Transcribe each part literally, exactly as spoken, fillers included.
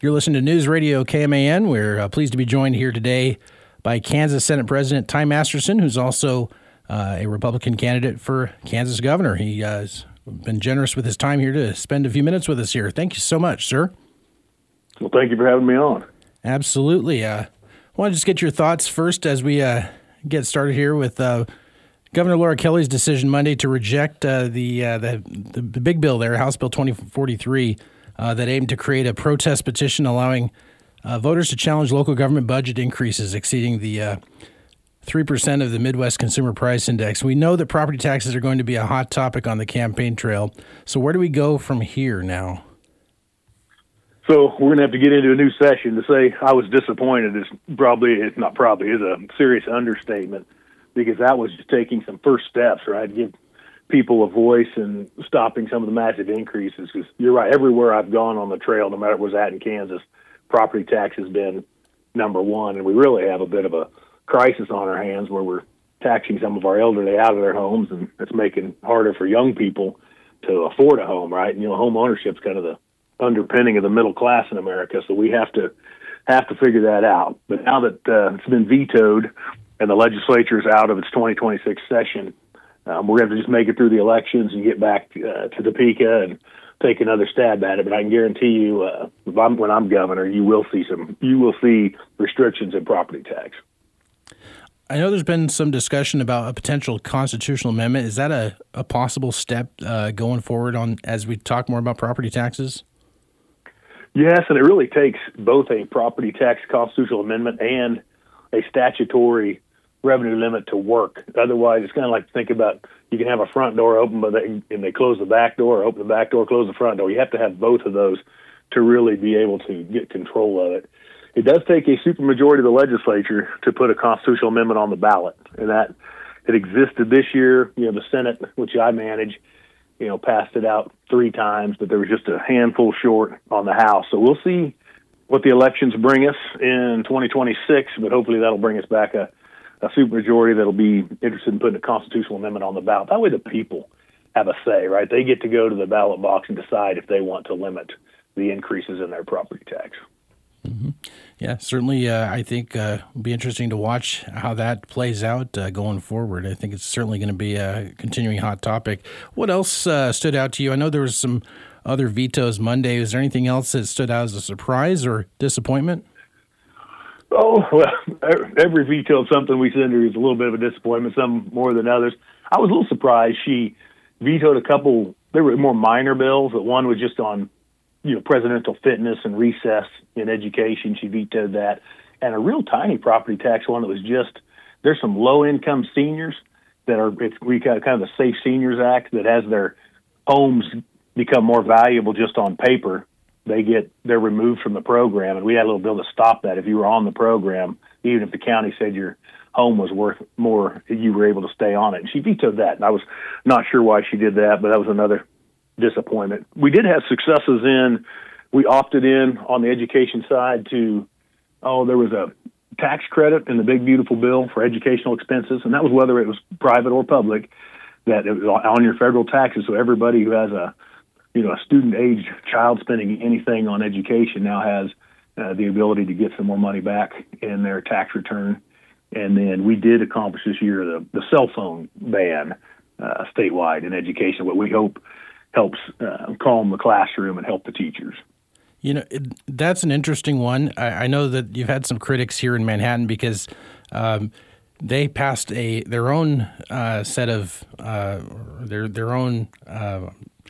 You're listening to News Radio K M A N. We're uh, pleased to be joined here today by Kansas Senate President Ty Masterson, who's also uh, a Republican candidate for Kansas governor. He uh, has been generous with his time here to spend a few minutes with us here. Thank you so much, sir. Well, thank you for having me on. Absolutely. Uh, I want to just get your thoughts first as we uh, get started here with uh, Governor Laura Kelly's decision Monday to reject uh, the, uh, the the big bill there, House Bill twenty forty-three, uh, that aimed to create a protest petition allowing uh, voters to challenge local government budget increases exceeding the uh, three percent of the Midwest Consumer Price Index. We know that property taxes are going to be a hot topic on the campaign trail. So where do we go from here now? So we're going to have to get into a new session. To say I was disappointed is probably, it's not probably, is a serious understatement, because that was just taking some first steps, right, to give people a voice and stopping some of the massive increases. Because you're right, everywhere I've gone on the trail, no matter where I was at in Kansas, property tax has been number one, and we really have a bit of a crisis on our hands where we're taxing some of our elderly out of their homes, and it's making it harder for young people to afford a home, right? And, you know, home ownership's kind of the underpinning of the middle class in America, so we have to have to figure that out. But now that uh, it's been vetoed and the legislature is out of its twenty twenty-six session, um, we're going to just make it through the elections and get back uh, to Topeka and take another stab at it. But I can guarantee you, uh, if I'm, when I'm governor, you will see some, you will see restrictions in property tax. I know there's been some discussion about a potential constitutional amendment. Is that a, a possible step uh, going forward on as we talk more about property taxes? Yes, and it really takes both a property tax constitutional amendment and a statutory revenue limit to work. Otherwise, it's kind of like think about you can have a front door open, but they, and they close the back door, or open the back door, close the front door. You have to have both of those to really be able to get control of it. It does take a supermajority of the legislature to put a constitutional amendment on the ballot, and that it existed this year. You know, the Senate, which I manage, you know, passed it out three times, but there was just a handful short on the House. So we'll see what the elections bring us in twenty twenty-six, but hopefully that'll bring us back a, a supermajority that'll be interested in putting a constitutional amendment on the ballot. That way the people have a say, right? They get to go to the ballot box and decide if they want to limit the increases in their property tax. Mm-hmm. Yeah, certainly. Uh, I think uh, it'll be interesting to watch how that plays out uh, going forward. I think it's certainly going to be a continuing hot topic. What else uh, stood out to you? I know there was some other vetoes Monday. Is there anything else that stood out as a surprise or disappointment? Oh, well, every veto of something we send her is a little bit of a disappointment, some more than others. I was a little surprised she vetoed a couple. There were more minor bills, but one was just on, you know, presidential fitness and recess in education. She vetoed that. And a real tiny property tax one that was just, there's some low-income seniors that are, it's we got kind of the Safe Seniors Act that has their homes become more valuable just on paper. They get, they're removed from the program. And we had a little bill to stop that. If you were on the program, even if the county said your home was worth more, you were able to stay on it. And she vetoed that. And I was not sure why she did that, but that was another disappointment. We did have successes in, we opted in on the education side to, oh, there was a tax credit in the big, beautiful bill for educational expenses, and that was whether it was private or public, that it was on your federal taxes. So everybody who has a, you know, a student-age child spending anything on education now has uh, the ability to get some more money back in their tax return. And then we did accomplish this year the, the cell phone ban uh, statewide in education, what we hope helps uh, calm the classroom and help the teachers. You know, it, that's an interesting one. I, I know that you've had some critics here in Manhattan because um, they passed a their own uh, set of uh, their their own, uh,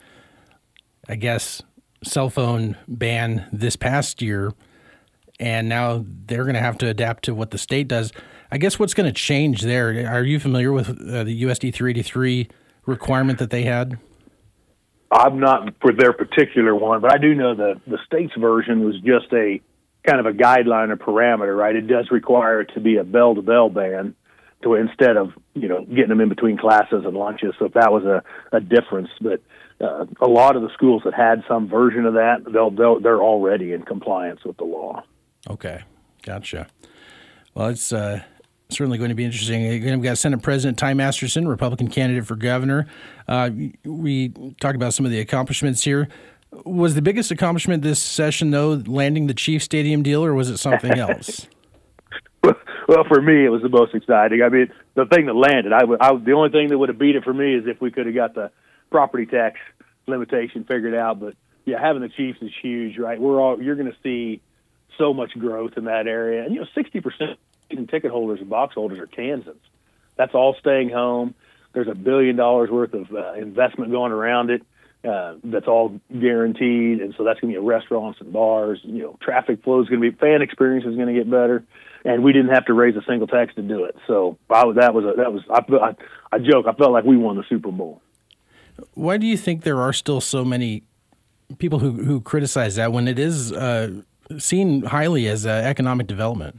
I guess, cell phone ban this past year, and now they're going to have to adapt to what the state does. I guess what's going to change there? Are you familiar with uh, the U S D three eighty-three requirement that they had? I'm not for their particular one, but I do know that the state's version was just a kind of a guideline or parameter, right? It does require it to be a bell-to-bell ban to instead of, you know, getting them in between classes and lunches. So if that was a, a difference, but uh, a lot of the schools that had some version of that, they'll, they'll they're already in compliance with the law. Okay, gotcha. Well, it's uh, certainly going to be interesting. Again, we've got Senate President Ty Masterson, Republican candidate for governor. Uh, we talked about some of the accomplishments here. Was the biggest accomplishment this session, though, landing the Chiefs Stadium deal, or was it something else? Well, for me, it was the most exciting. I mean, the thing that landed, I, would, I the only thing that would have beat it for me is if we could have got the property tax limitation figured out. But yeah, having the Chiefs is huge, right? We're all you're going to see so much growth in that area, and you know, sixty percent of ticket holders and box holders are Kansans. That's all staying home. There's a billion dollars worth of uh, investment going around it. Uh, that's all guaranteed, and so that's going to be restaurants and bars. You know, traffic flow is going to be, fan experience is going to get better, and we didn't have to raise a single tax to do it. So I, that was a, that was I, I I joke. I felt like we won the Super Bowl. Why do you think there are still so many people who who criticize that when it is uh, seen highly as uh, economic development?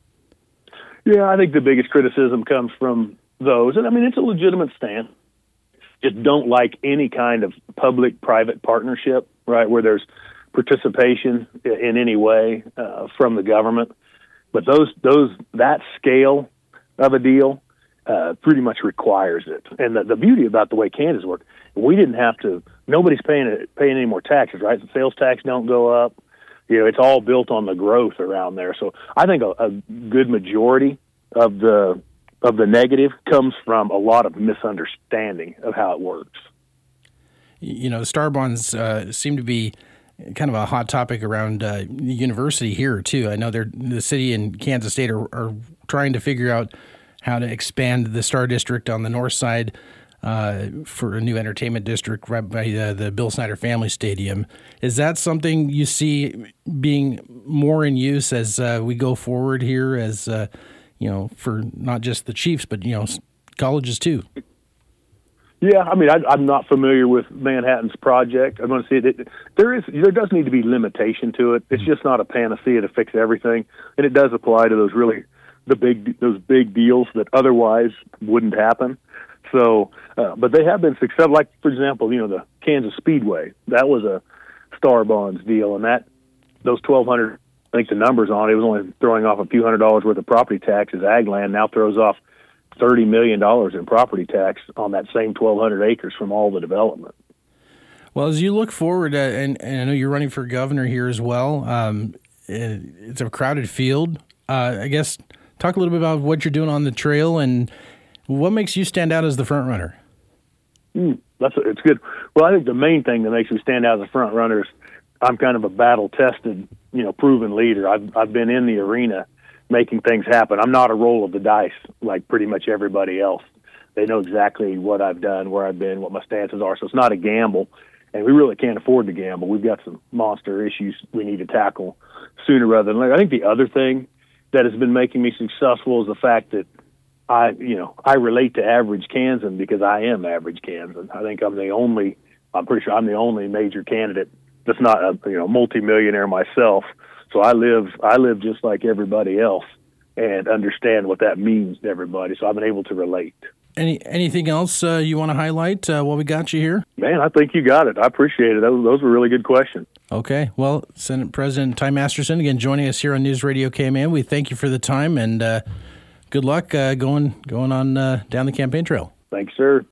Yeah, I think the biggest criticism comes from those, and I mean it's a legitimate stand. Just don't like any kind of public-private partnership, right, where there's participation in any way uh, from the government. But those those that scale of a deal uh, pretty much requires it. And the, the beauty about the way Kansas worked, we didn't have to. Nobody's paying paying any more taxes, right? The sales tax don't go up. You know, it's all built on the growth around there. So I think a, a good majority of the of the negative comes from a lot of misunderstanding of how it works. You know, the Star Bonds uh, seem to be kind of a hot topic around uh, the university here, too. I know they're, the city and Kansas State are, are trying to figure out how to expand the Star District on the north side uh, for a new entertainment district right by the, the Bill Snyder Family Stadium. Is that something you see being more in use as uh, we go forward here as uh, you know, for not just the Chiefs, but, you know, colleges too? Yeah, I mean, I, I'm not familiar with Manhattan's project. I'm going to see it. There is, there does need to be limitation to it. It's just not a panacea to fix everything, and it does apply to those really the big those big deals that otherwise wouldn't happen. So, uh, but they have been successful. Like, for example, you know, the Kansas Speedway, that was a Star Bonds deal, and that those twelve hundred. I think the numbers on it, it was only throwing off a few hundred dollars worth of property taxes. Ag land now throws off thirty million dollars in property tax on that same twelve hundred acres from all the development. Well, as you look forward, uh, and, and I know you're running for governor here as well, um, it, it's a crowded field. Uh, I guess talk a little bit about what you're doing on the trail and what makes you stand out as the front runner. Mm, that's it's good. Well, I think the main thing that makes me stand out as a front runner is I'm kind of a battle-tested, you know, proven leader. I've I've been in the arena making things happen. I'm not a roll of the dice like pretty much everybody else. They know exactly what I've done, where I've been, what my stances are. So it's not a gamble, and we really can't afford to gamble. We've got some monster issues we need to tackle sooner rather than later. I think the other thing that has been making me successful is the fact that I, you know, I relate to average Kansan because I am average Kansan. I think I'm the only, I'm pretty sure I'm the only major candidate that's not a, you know, multimillionaire myself. So I live, I live just like everybody else and understand what that means to everybody. So I've been able to relate. Any anything else uh, you want to highlight uh, while we got you here? Man, I think you got it. I appreciate it. Those, those were really good questions. Okay. Well, Senate President Ty Masterson, again, joining us here on News Radio K M A N. We thank you for the time and uh, good luck uh, going going on uh, down the campaign trail. Thanks, sir.